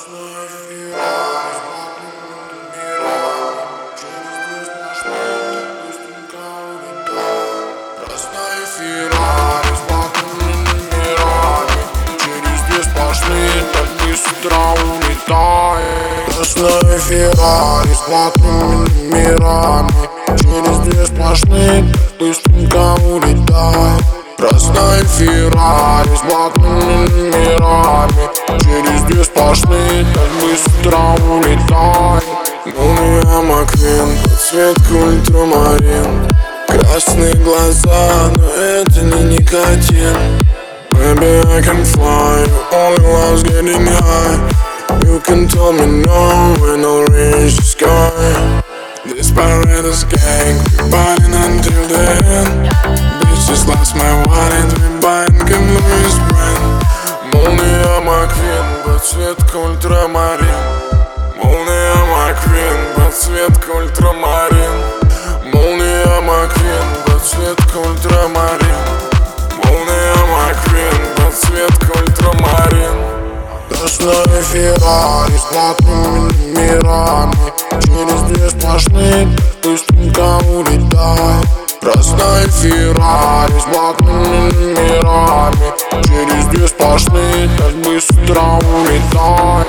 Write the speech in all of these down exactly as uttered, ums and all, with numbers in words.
Красная Феррари с блатными номерами, через две сплошные быстренько улетает. Красная Феррари с блатными номерами, через две сплошные так быстро улетает. Красная Феррари с блатными номерами, через две сплошные так быстренько улетает. Красная Феррари с блатными номерами, через две сплошные так быстро улетает. Молния Маквин, подсветка ультрамарин, красные глаза, но это не никотин. Baby, I can fly, you only love's getting high. You can tell me no when I'll reach the sky. This paradise gang, we biting until the end. Bitches lost my wallet, we biting, give Louis brand. Молния Маквин, подсветка ультрамарин. Молния Маквин, подсветка ультрамарин. Молния Маквин, подсветка ультрамарин. Молния Маквин, подсветка ультрамарин. Красная Феррари с блатными номерами, через две сплошные быстренько улетает. Красная Феррари с блатными номерами, через две сплошные так быстро улетает.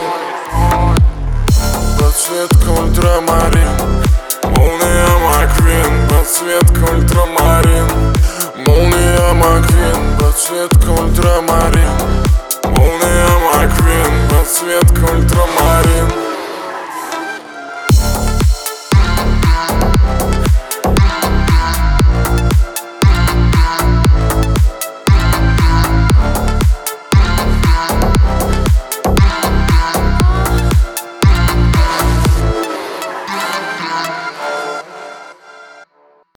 Подсветка ультрамарин. Молния Маквин, подсветка ультрамарин. Молния Маквин, подсветка ультрамарин. Молния Маквин, подсветка ультрамарин.